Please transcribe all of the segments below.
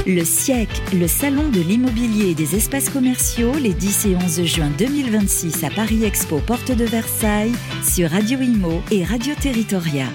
Le siècle, le salon de l'immobilier et des espaces commerciaux, les 10 et 11 juin 2026 à Paris Expo, porte de Versailles, sur Radio Imo et Radio Territoria.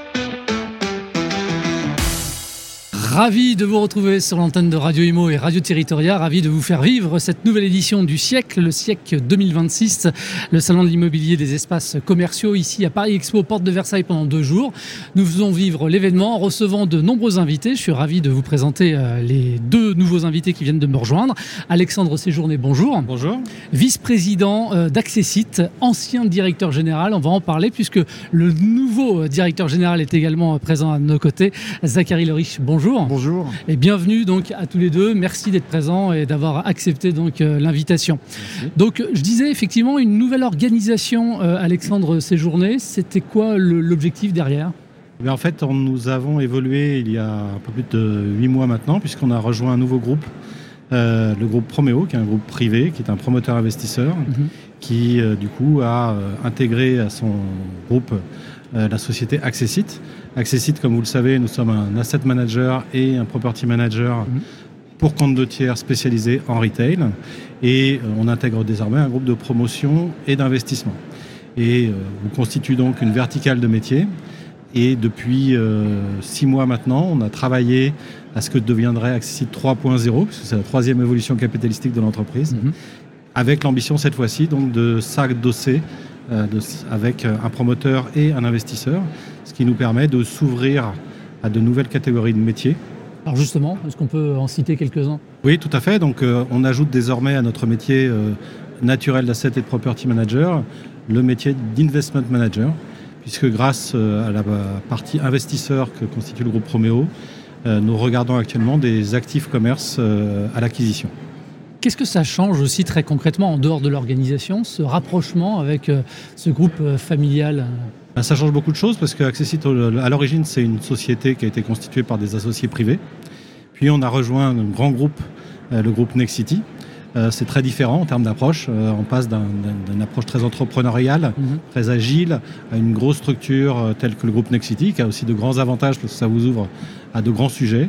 Ravi de vous retrouver sur l'antenne de Radio Imo et Radio Territoria, ravi de vous faire vivre cette nouvelle édition du siècle, le siècle 2026, le salon de l'immobilier des espaces commerciaux ici à Paris Expo, porte de Versailles pendant 2 jours. Nous faisons vivre l'événement en recevant de nombreux invités. Je suis ravi de vous présenter les 2 nouveaux invités qui viennent de me rejoindre. Alexandre Séjourné, bonjour. Bonjour. Vice-président d'Accessit, ancien directeur général, on va en parler puisque le nouveau directeur général est également présent à nos côtés. Zachary Lerich, bonjour. Bonjour. Et bienvenue donc à tous les 2. Merci d'être présents et d'avoir accepté donc l'invitation. Merci. Donc je disais effectivement une nouvelle organisation, Alexandre Séjourné. C'était quoi l'objectif derrière ? En fait, nous avons évolué il y a un peu plus de 8 mois maintenant, puisqu'on a rejoint un nouveau groupe, le groupe Promeo, qui est un groupe privé, qui est un promoteur investisseur, qui du coup a intégré à son groupe la société Accessit. Accessit, comme vous le savez, nous sommes un asset manager et un property manager pour compte de tiers spécialisé en retail. Et on intègre désormais un groupe de promotion et d'investissement. Et on constitue donc une verticale de métier. Et depuis 6 mois maintenant, on a travaillé à ce que deviendrait Accessit 3.0, puisque c'est la 3e évolution capitalistique de l'entreprise, avec l'ambition cette fois-ci donc de s'adosser avec un promoteur et un investisseur, ce qui nous permet de s'ouvrir à de nouvelles catégories de métiers. Alors justement, est-ce qu'on peut en citer quelques-uns ? Oui, tout à fait. Donc on ajoute désormais à notre métier naturel d'asset et de property manager le métier d'investment manager, puisque grâce à la partie investisseur que constitue le groupe Promeo, nous regardons actuellement des actifs commerce à l'acquisition. Qu'est-ce que ça change aussi très concrètement en dehors de l'organisation, ce rapprochement avec ce groupe familial ? Ça change beaucoup de choses parce qu'Accessit, à l'origine, c'est une société qui a été constituée par des associés privés. Puis on a rejoint un grand groupe, le groupe Nexity. C'est très différent en termes d'approche. On passe d'une approche très entrepreneuriale, très agile, à une grosse structure telle que le groupe Nexity, qui a aussi de grands avantages parce que ça vous ouvre à de grands sujets.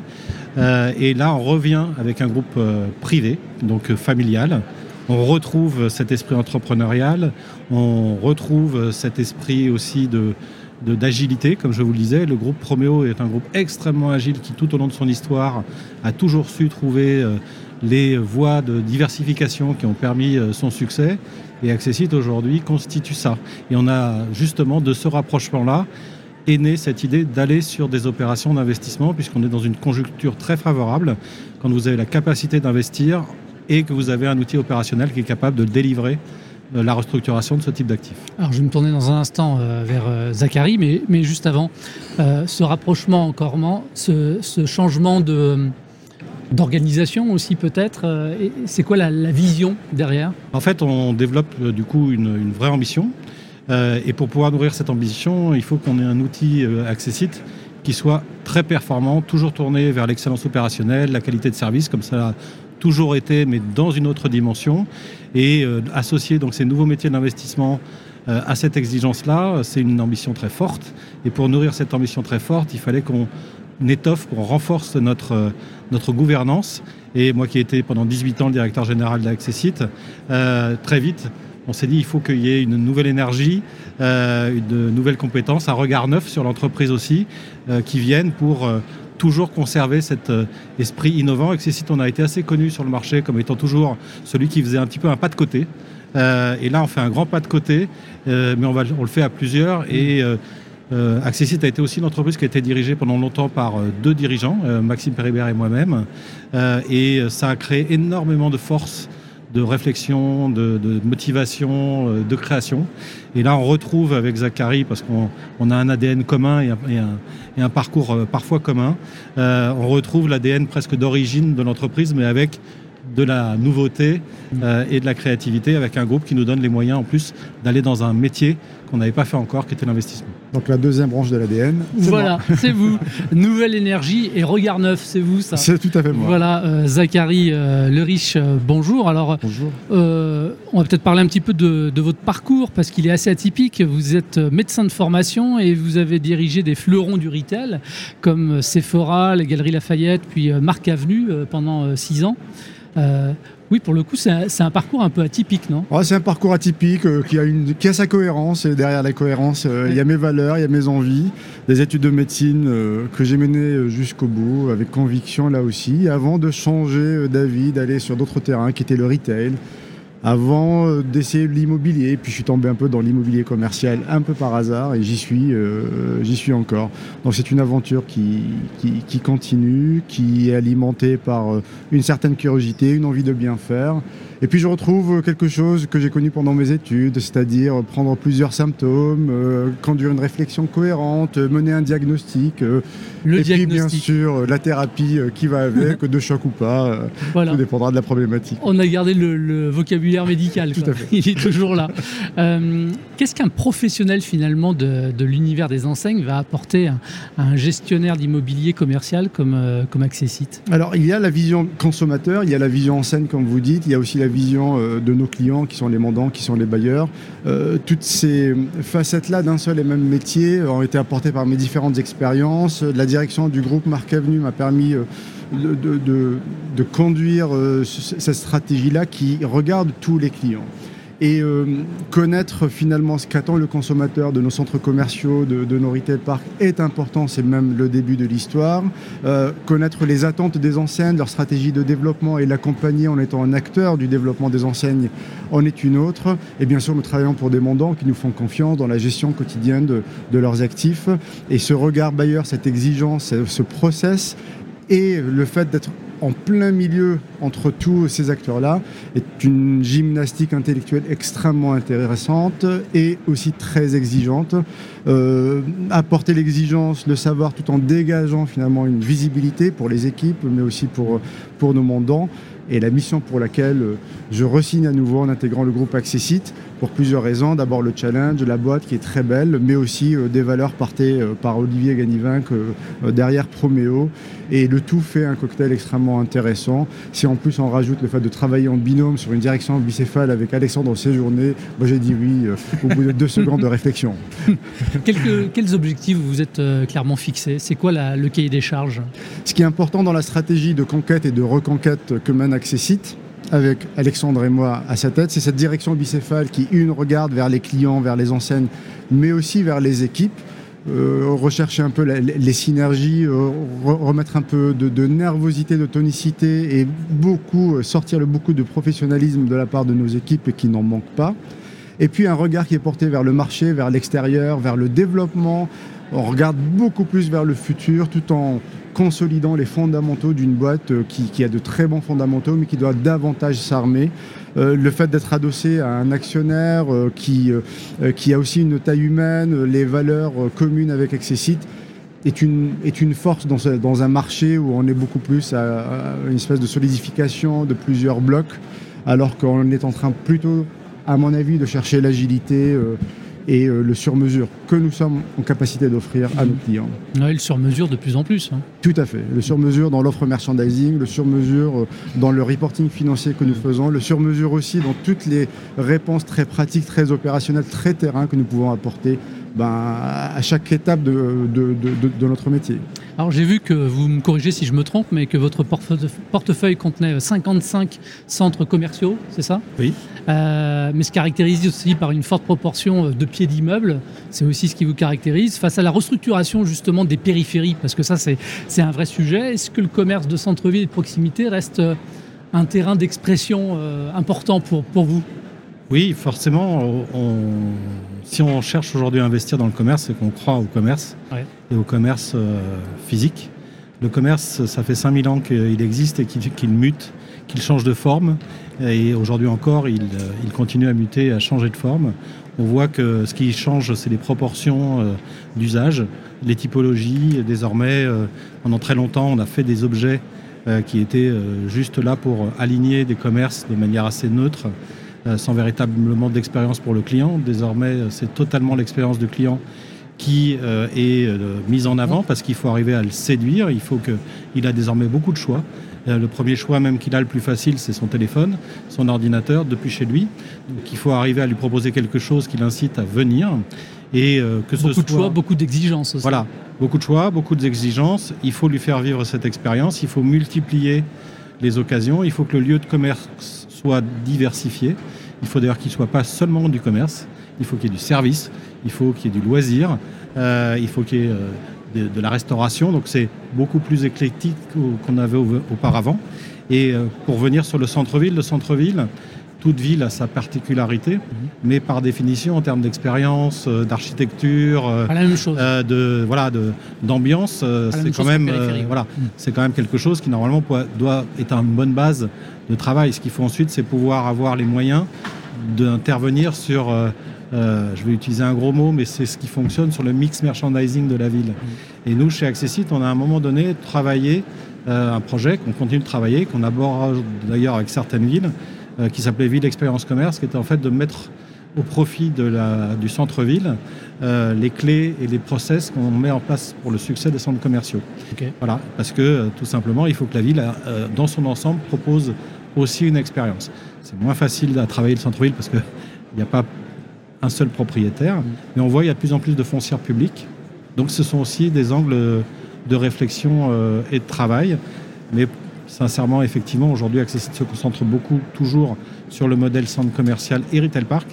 Et là, on revient avec un groupe privé, donc familial. On retrouve cet esprit entrepreneurial, on retrouve cet esprit aussi d'agilité, comme je vous le disais. Le groupe Promeo est un groupe extrêmement agile qui, tout au long de son histoire, a toujours su trouver les voies de diversification qui ont permis son succès. Et Accessit, aujourd'hui, constitue ça. Et on a justement, de ce rapprochement-là, est née cette idée d'aller sur des opérations d'investissement, puisqu'on est dans une conjoncture très favorable, quand vous avez la capacité d'investir et que vous avez un outil opérationnel qui est capable de délivrer la restructuration de ce type d'actifs. Alors je vais me tourner dans un instant vers Zachary, mais juste avant, ce rapprochement encore, ce changement d'organisation aussi peut-être, c'est quoi la vision derrière ? En fait, on développe du coup une vraie ambition. Et pour pouvoir nourrir cette ambition, il faut qu'on ait un outil Accessit qui soit très performant, toujours tourné vers l'excellence opérationnelle, la qualité de service, comme ça a toujours été, mais dans une autre dimension. Et associer donc ces nouveaux métiers d'investissement à cette exigence-là, c'est une ambition très forte. Et pour nourrir cette ambition très forte, il fallait qu'on étoffe, qu'on renforce notre gouvernance. Et moi qui ai été pendant 18 ans le directeur général d'Accessit, très vite, on s'est dit il faut qu'il y ait une nouvelle énergie, une nouvelle compétence, un regard neuf sur l'entreprise aussi, qui viennent pour toujours conserver cet esprit innovant. Accessit, on a été assez connu sur le marché comme étant toujours celui qui faisait un petit peu un pas de côté. Et là, on fait un grand pas de côté, mais on le fait à plusieurs. Et Accessit a été aussi une entreprise qui a été dirigée pendant longtemps par 2 dirigeants, Maxime Péribert et moi-même. Et ça a créé énormément de force, de réflexion, de motivation, de création. Et là, on retrouve avec Zachary, parce qu'on a un ADN commun et un parcours parfois commun, on retrouve l'ADN presque d'origine de l'entreprise, mais avec de la nouveauté et de la créativité avec un groupe qui nous donne les moyens en plus d'aller dans un métier qu'on n'avait pas fait encore, qui était l'investissement. Donc la deuxième branche de l'ADN, voilà, c'est vous. Nouvelle énergie et regard neuf, c'est vous ça. C'est tout à fait moi. Voilà, Zachary Le Riche, bonjour. Alors, bonjour. On va peut-être parler un petit peu de votre parcours parce qu'il est assez atypique. Vous êtes médecin de formation et vous avez dirigé des fleurons du retail comme Sephora, les Galeries Lafayette, puis Marc Avenue pendant 6 ans. Oui, pour le coup, c'est un parcours un peu atypique, non ? Ouais, c'est un parcours atypique qui a sa cohérence. Et derrière la cohérence, il y a mes valeurs, il y a mes envies. Des études de médecine que j'ai menées jusqu'au bout, avec conviction là aussi, avant de changer d'avis, d'aller sur d'autres terrains qui étaient le retail, avant d'essayer l'immobilier. Puis je suis tombé un peu dans l'immobilier commercial, un peu par hasard, et j'y suis encore. Donc c'est une aventure qui continue, qui est alimentée par une certaine curiosité, une envie de bien faire. Et puis je retrouve quelque chose que j'ai connu pendant mes études, c'est-à-dire prendre plusieurs symptômes, conduire une réflexion cohérente, mener un diagnostic, puis bien sûr la thérapie qui va avec, de choc ou pas, voilà. Tout dépendra de la problématique. On a gardé le vocabulaire médical, tout à fait. Il est toujours là. Qu'est-ce qu'un professionnel finalement de l'univers des enseignes va apporter à un gestionnaire d'immobilier commercial comme Accessite ? Alors il y a la vision consommateur, il y a la vision enseigne comme vous dites, il y a aussi la vision de nos clients qui sont les mandants, qui sont les bailleurs. Toutes ces facettes-là d'un seul et même métier ont été apportées par mes différentes expériences. La direction du groupe Marc Avenue m'a permis de conduire cette stratégie-là qui regarde tous les clients. Et connaître finalement ce qu'attend le consommateur de nos centres commerciaux, de nos retail parks est important, c'est même le début de l'histoire. Connaître les attentes des enseignes, leur stratégie de développement et l'accompagner en étant un acteur du développement des enseignes en est une autre. Et bien sûr, nous travaillons pour des mandants qui nous font confiance dans la gestion quotidienne de leurs actifs. Et ce regard bailleur, cette exigence, ce process et le fait d'être en plein milieu entre tous ces acteurs-là est une gymnastique intellectuelle extrêmement intéressante et aussi très exigeante. Apporter l'exigence, le savoir, tout en dégageant finalement une visibilité pour les équipes, mais aussi pour nos mandants. Et la mission pour laquelle je re-signe à nouveau en intégrant le groupe Accessite pour plusieurs raisons. D'abord le challenge, la boîte qui est très belle, mais aussi des valeurs portées par Olivier Ganivinck derrière Proméo. Et le tout fait un cocktail extrêmement intéressant. Si en plus on rajoute le fait de travailler en binôme sur une direction bicéphale avec Alexandre Séjourné, moi j'ai dit oui au bout de 2 secondes de réflexion. Quels objectifs vous êtes clairement fixés ? C'est quoi le cahier des charges ? Ce qui est important dans la stratégie de conquête et de reconquête que mène Accessite, avec Alexandre et moi à sa tête, c'est cette direction bicéphale qui, regarde vers les clients, vers les enseignes, mais aussi vers les équipes, rechercher un peu les synergies, remettre un peu de nervosité, de tonicité et sortir beaucoup de professionnalisme de la part de nos équipes et qui n'en manque pas. Et puis un regard qui est porté vers le marché, vers l'extérieur, vers le développement. On regarde beaucoup plus vers le futur tout en consolidant les fondamentaux d'une boîte qui a de très bons fondamentaux mais qui doit davantage s'armer. Le fait d'être adossé à un actionnaire qui a aussi une taille humaine, les valeurs communes avec Accessite est une force dans un marché où on est beaucoup plus à une espèce de solidification de plusieurs blocs alors qu'on est en train plutôt, à mon avis, de chercher l'agilité et le sur-mesure que nous sommes en capacité d'offrir à nos clients. Oui, le sur-mesure de plus en plus. Tout à fait. Le sur-mesure dans l'offre merchandising, le sur-mesure dans le reporting financier que nous faisons, le sur-mesure aussi dans toutes les réponses très pratiques, très opérationnelles, très terrain que nous pouvons apporter à chaque étape de notre métier. Alors j'ai vu que, vous me corrigez si je me trompe, mais que votre portefeuille contenait 55 centres commerciaux, c'est ça ? Oui. Mais se caractérise aussi par une forte proportion de pieds d'immeubles. C'est aussi ce qui vous caractérise. Face à la restructuration justement des périphéries, parce que ça c'est un vrai sujet, est-ce que le commerce de centre-ville et de proximité reste un terrain d'expression important pour vous ? Oui, forcément. Si on cherche aujourd'hui à investir dans le commerce, c'est qu'on croit au commerce et au commerce physique. Le commerce, ça fait 5000 ans qu'il existe et qu'il mute, qu'il change de forme. Et aujourd'hui encore, il continue à muter, à changer de forme. On voit que ce qui change, c'est les proportions d'usage, les typologies. Désormais, pendant très longtemps, on a fait des objets qui était juste là pour aligner des commerces de manière assez neutre, sans véritablement d'expérience pour le client. Désormais, c'est totalement l'expérience du client qui est mise en avant parce qu'il faut arriver à le séduire. Il a désormais beaucoup de choix. Le premier choix même qu'il a le plus facile, c'est son téléphone, son ordinateur, depuis chez lui. Donc il faut arriver à lui proposer quelque chose qui l'incite à venir. Et que ce soit... Beaucoup de choix, beaucoup d'exigences aussi. Voilà, beaucoup de choix, beaucoup d'exigences. Il faut lui faire vivre cette expérience. Il faut multiplier les occasions. Il faut que le lieu de commerce soit diversifié. Il faut d'ailleurs qu'il ne soit pas seulement du commerce. Il faut qu'il y ait du service. Il faut qu'il y ait du loisir. Il faut qu'il y ait de la restauration. Donc c'est beaucoup plus éclectique qu'on avait auparavant. Et pour venir sur le centre-ville, toute ville a sa particularité, mais par définition, en termes d'expérience, d'architecture, la même chose. d'ambiance, c'est quand même, c'est quand même quelque chose qui normalement doit être une bonne base de travail. Ce qu'il faut ensuite, c'est pouvoir avoir les moyens d'intervenir sur, je vais utiliser un gros mot, mais c'est ce qui fonctionne sur le mix merchandising de la ville. Et nous, chez Accessit, on a à un moment donné travaillé un projet qu'on continue de travailler, qu'on aborde d'ailleurs avec certaines villes, qui s'appelait Ville Expérience Commerce, qui était en fait de mettre au profit du centre-ville les clés et les process qu'on met en place pour le succès des centres commerciaux. Okay. Voilà, parce que tout simplement, il faut que la ville, dans son ensemble, propose aussi une expérience. C'est moins facile à travailler le centre-ville parce qu'il n'y a pas un seul propriétaire, mais on voit qu'il y a de plus en plus de foncières publiques. Donc ce sont aussi des angles de réflexion et de travail. Mais sincèrement, effectivement, aujourd'hui, Accessit se concentre beaucoup, toujours, sur le modèle centre commercial et retail park.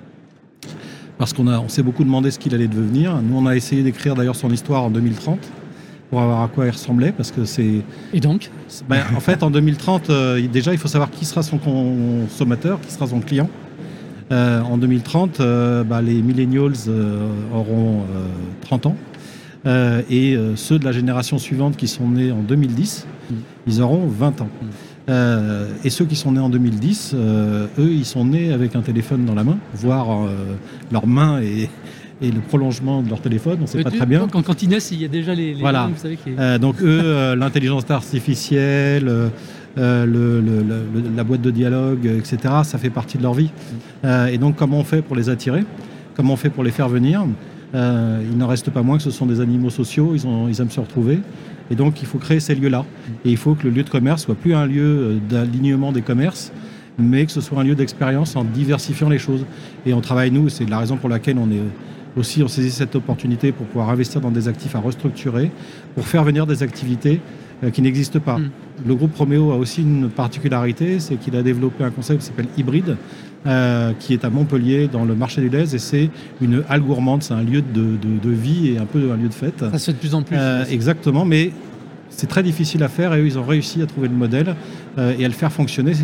Parce qu'on s'est beaucoup demandé ce qu'il allait devenir. Nous, on a essayé d'écrire d'ailleurs son histoire en 2030 pour voir à quoi il ressemblait. Parce que c'est... Et donc en fait, en 2030, déjà, il faut savoir qui sera son consommateur, qui sera son client. En 2030, les millennials auront 30 ans. Et ceux de la génération suivante qui sont nés en 2010, ils auront 20 ans. Et ceux qui sont nés en 2010, eux, ils sont nés avec un téléphone dans la main, voire leur main et le prolongement de leur téléphone, on ne sait pas très bien. Quand ils naissent, il y a déjà les voilà. vous savez, donc eux, l'intelligence artificielle, la boîte de dialogue, etc., ça fait partie de leur vie. Et donc comment on fait pour les attirer ? Comment on fait pour les faire venir ? Il n'en reste pas moins que ce sont des animaux sociaux, ils aiment se retrouver. Et donc, il faut créer ces lieux-là. Et il faut que le lieu de commerce soit plus un lieu d'alignement des commerces, mais que ce soit un lieu d'expérience en diversifiant les choses. Et on travaille, nous, c'est la raison pour laquelle on saisit cette opportunité pour pouvoir investir dans des actifs à restructurer, pour faire venir des activités qui n'existent pas. Le groupe Roméo a aussi une particularité, c'est qu'il a développé un concept qui s'appelle Hybride, qui est à Montpellier, dans le marché du Lez, et c'est une halle gourmande, c'est un lieu de vie et un peu un lieu de fête. Ça se fait de plus en plus. Exactement, mais c'est très difficile à faire, et eux, ils ont réussi à trouver le modèle et à le faire fonctionner.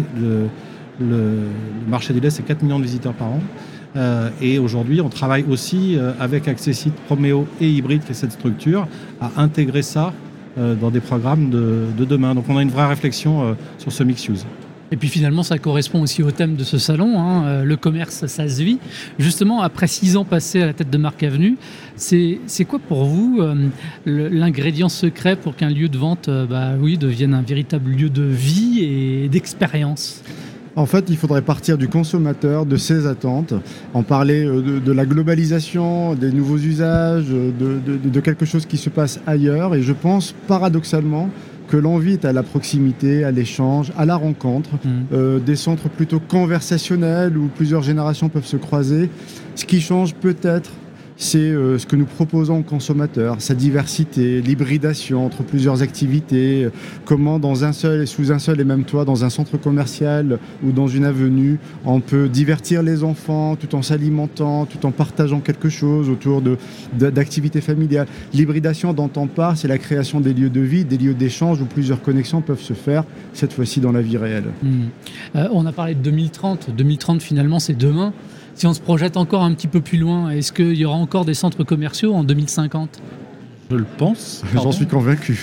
Le marché du Lez, c'est 4 millions de visiteurs par an. Et aujourd'hui, on travaille aussi avec Accessit, Roméo et Hybride, qui est cette structure, à intégrer ça dans des programmes de demain. Donc on a une vraie réflexion sur ce mix-use. Et puis finalement, ça correspond aussi au thème de ce salon, le commerce, ça se vit. Justement, après 6 ans passés à la tête de Marc Avenue, c'est quoi pour vous l'ingrédient secret pour qu'un lieu de vente devienne un véritable lieu de vie et d'expérience ? En fait, il faudrait partir du consommateur, de ses attentes, en parler de la globalisation, des nouveaux usages, de quelque chose qui se passe ailleurs. Et je pense, paradoxalement, que l'envie est à la proximité, à l'échange, à la rencontre, des centres plutôt conversationnels où plusieurs générations peuvent se croiser. Ce qui change peut-être, c'est ce que nous proposons aux consommateurs, sa diversité, l'hybridation entre plusieurs activités, comment dans un seul et sous un seul et même toit, dans un centre commercial ou dans une avenue, on peut divertir les enfants tout en s'alimentant, tout en partageant quelque chose autour d'activités familiales. L'hybridation dont on parle, c'est la création des lieux de vie, des lieux d'échange où plusieurs connexions peuvent se faire, cette fois-ci dans la vie réelle. On a parlé de 2030. 2030, finalement, c'est demain. Si on se projette encore un petit peu plus loin, est-ce qu'il y aura encore des centres commerciaux en 2050 ? Je le pense. J'en suis convaincu.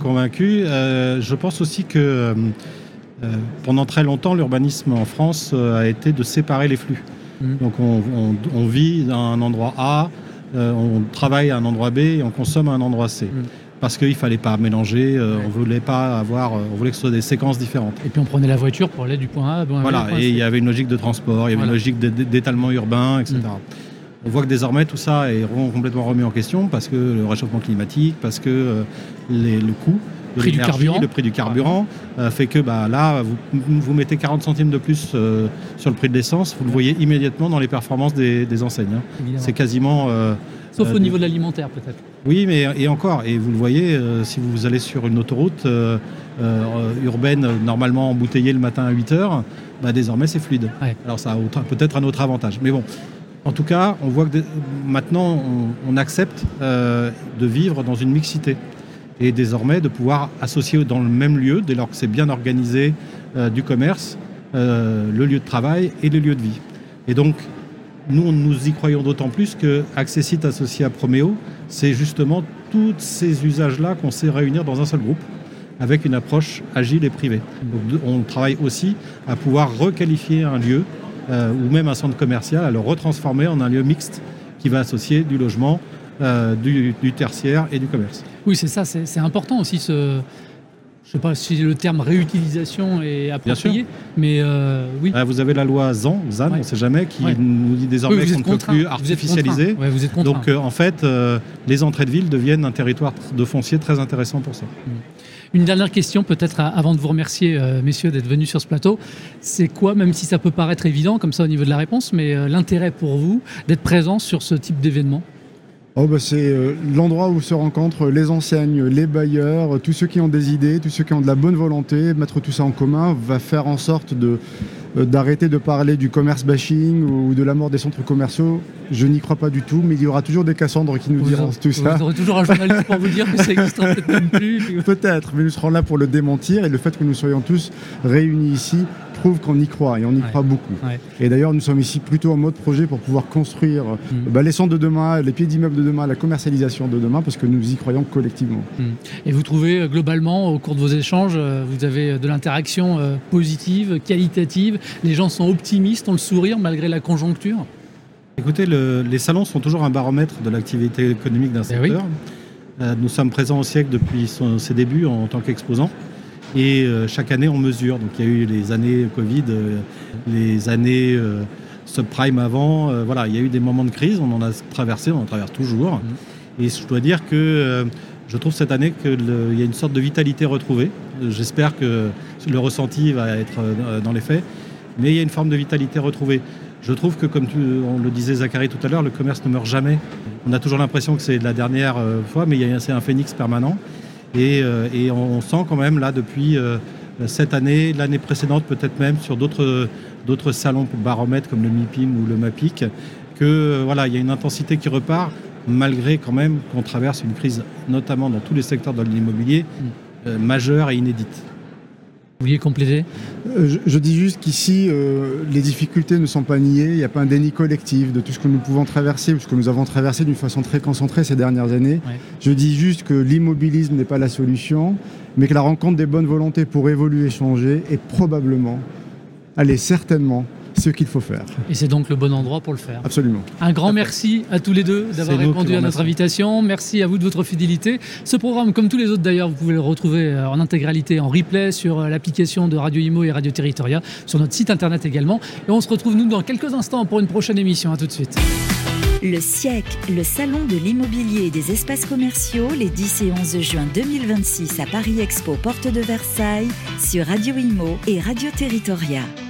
Je pense aussi que pendant très longtemps, l'urbanisme en France a été de séparer les flux. Donc on vit à un endroit A, on travaille à un endroit B et on consomme à un endroit C. parce qu'il ne fallait pas mélanger, on voulait que ce soit des séquences différentes. Et puis on prenait la voiture pour aller du point A à point B. Voilà, et il y avait une logique de transport, il y avait une logique d'étalement urbain, etc. On voit que désormais tout ça est complètement remis en question parce que le réchauffement climatique, parce que le coût de l'énergie, le prix du carburant fait que là, vous mettez 40 centimes de plus sur le prix de l'essence, vous le voyez immédiatement dans les performances des enseignes. C'est quasiment... Sauf au niveau de l'alimentaire peut-être. Oui, mais et vous le voyez, si vous allez sur une autoroute urbaine normalement embouteillée le matin à 8h, désormais c'est fluide. Ouais. Alors ça a peut-être un autre avantage. Mais bon, en tout cas, on voit que maintenant on accepte de vivre dans une mixité. Et désormais de pouvoir associer dans le même lieu, dès lors que c'est bien organisé, du commerce, le lieu de travail et le lieu de vie. Et donc, nous y croyons d'autant plus que Accessit associé à Proméo, c'est justement tous ces usages-là qu'on sait réunir dans un seul groupe, avec une approche agile et privée. Donc, on travaille aussi à pouvoir requalifier un lieu, ou même un centre commercial, à le retransformer en un lieu mixte qui va associer du logement, du tertiaire et du commerce. Oui, c'est ça, c'est important aussi je ne sais pas si le terme réutilisation est approprié, mais oui. Vous avez la loi ZAN, on ne sait jamais, qui nous dit désormais qu'on ne peut plus artificialiser. Vous êtes contraint. Donc en fait, les entrées de ville deviennent un territoire de foncier très intéressant pour ça. Une dernière question peut-être avant de vous remercier, messieurs, d'être venus sur ce plateau. C'est quoi, même si ça peut paraître évident comme ça au niveau de la réponse, mais l'intérêt pour vous d'être présent sur ce type d'événement ? C'est l'endroit où se rencontrent les enseignes, les bailleurs, tous ceux qui ont des idées, tous ceux qui ont de la bonne volonté. Mettre tout ça en commun va faire en sorte d'arrêter de parler du commerce bashing ou de la mort des centres commerciaux. Je n'y crois pas du tout, mais il y aura toujours des Cassandres qui nous diront tout ça. Vous aurez toujours un journaliste pour vous dire que ça n'existe peut-être même plus. Peut-être, mais nous serons là pour le démentir. Et le fait que nous soyons tous réunis ici prouve qu'on y croit, et on y croit beaucoup. Ouais. Et d'ailleurs, nous sommes ici plutôt en mode projet pour pouvoir construire les centres de demain, les pieds d'immeubles de demain, la commercialisation de demain, parce que nous y croyons collectivement. Et vous trouvez globalement, au cours de vos échanges, vous avez de l'interaction positive, qualitative, les gens sont optimistes, ont le sourire malgré la conjoncture? Écoutez, les salons sont toujours un baromètre de l'activité économique d'un secteur. Oui. Nous sommes présents au siècle depuis ses débuts en tant qu'exposants. Et chaque année, on mesure. Donc, il y a eu les années Covid, les années subprime avant. Il y a eu des moments de crise. On en a traversé, on en traverse toujours. Et je dois dire que je trouve cette année qu'il y a une sorte de vitalité retrouvée. J'espère que le ressenti va être dans les faits. Mais il y a une forme de vitalité retrouvée. Je trouve que, comme on le disait Zachary tout à l'heure, le commerce ne meurt jamais. On a toujours l'impression que c'est la dernière fois, mais c'est un phénix permanent. Et on sent quand même là depuis cette année, l'année précédente peut-être même sur d'autres salons pour baromètres comme le MIPIM ou le MAPIC, que il y a une intensité qui repart malgré quand même qu'on traverse une crise, notamment dans tous les secteurs de l'immobilier, majeure et inédite. Vous vouliez compléter ? Je dis juste qu'ici, les difficultés ne sont pas niées. Il n'y a pas un déni collectif de tout ce que nous pouvons traverser ou ce que nous avons traversé d'une façon très concentrée ces dernières années. Ouais. Je dis juste que l'immobilisme n'est pas la solution, mais que la rencontre des bonnes volontés pour évoluer, changer est probablement, certainement, ce qu'il faut faire. Et c'est donc le bon endroit pour le faire. Absolument. Un grand merci à tous les deux d'avoir répondu à notre invitation. Merci à vous de votre fidélité. Ce programme, comme tous les autres d'ailleurs, vous pouvez le retrouver en intégralité, en replay sur l'application de Radio Imo et Radio Territoria, sur notre site internet également. Et on se retrouve nous dans quelques instants pour une prochaine émission. À tout de suite. Le siècle, le salon de l'immobilier et des espaces commerciaux, les 10 et 11 juin 2026 à Paris Expo, porte de Versailles, sur Radio Imo et Radio Territoria.